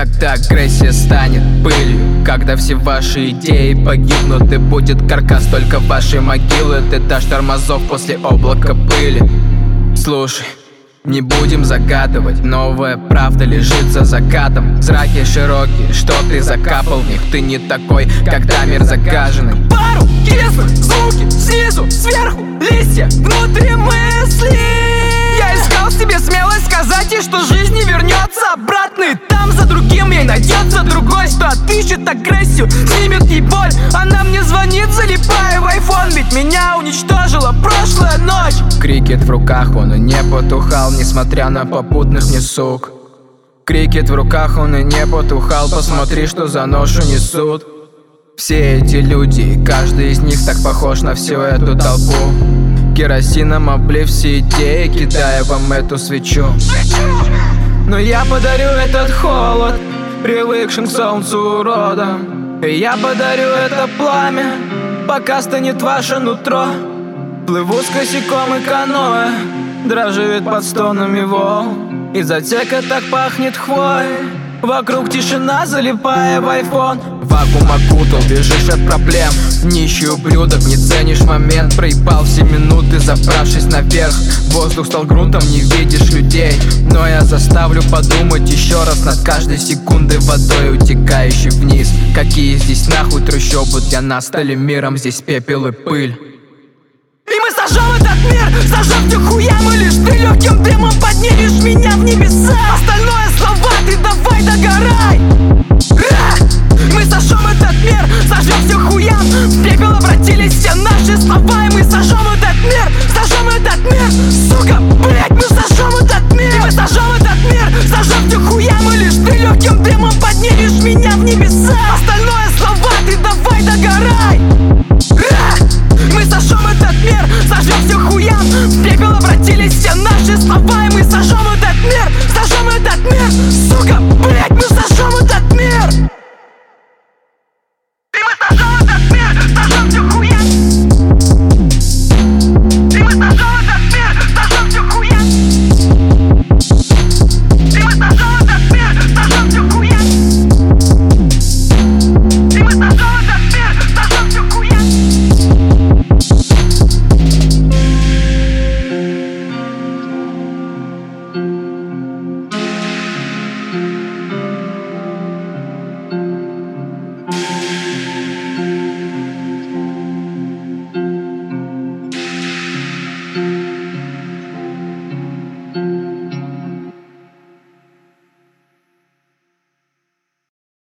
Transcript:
Когда агрессия станет пылью, когда все ваши идеи погибнут, и будет каркас только вашей могилы, ты дашь тормозов после облака пыли. Слушай, не будем загадывать, новая правда лежит за закатом. Зраки широкие, что ты закапал в них, ты не такой, когда мир загаженный. Пару кислых, звуки снизу, сверху, листья внутри мысли. Я искал в себе смелость сказать ей, что жизнь не вернется обратно, и там за другим ей найдется другой, что отыщет агрессию, снимет ей боль. Она мне звонит, залипая в айфон, ведь меня уничтожила прошлая ночь. Крикет в руках, он и не потухал, несмотря на попутных мне сук. Крикет в руках, он и не потухал, посмотри, что за ношу несут. Все эти люди, каждый из них так похож на всю эту толпу. Керосином облив все идеи, кидая вам эту свечу. Но я подарю этот холод привыкшим к солнцу уродам, и я подарю это пламя, пока станет ваше нутро. Плыву с косяком и каноэ, дрожит под стонами волн. Из отсека так пахнет хвоей, вокруг тишина, залипая в айфон. Вакуум окутал, бежишь от проблем, нищий ублюдок, не ценишь момент. Проебал все минуты, забравшись наверх. Воздух стал грунтом, не видишь людей, но я заставлю подумать еще раз над каждой секундой водой, утекающей вниз. Какие здесь нахуй трущобы, для нас стали миром, здесь пепел и пыль. И мы сожжем этот мир, зажжем все хуям, и лишь ты легким дымом поднимешь меня в небеса. Остальное слова, ты давай догорай. Мы сожжем этот мир, зажжем все хуям, в пепел обратились все наши слова. И мы сожжем этот мир, сука, блять, мы сожжем этот мир. И мы сожжем этот мир, зажжем все хуям, и лишь ты легким дымом поднимешь меня в небеса. Остальное слова, ты давай догорай. Мы сожжем этот мир, зажжем все хуям, в пепел обратились все наши слова.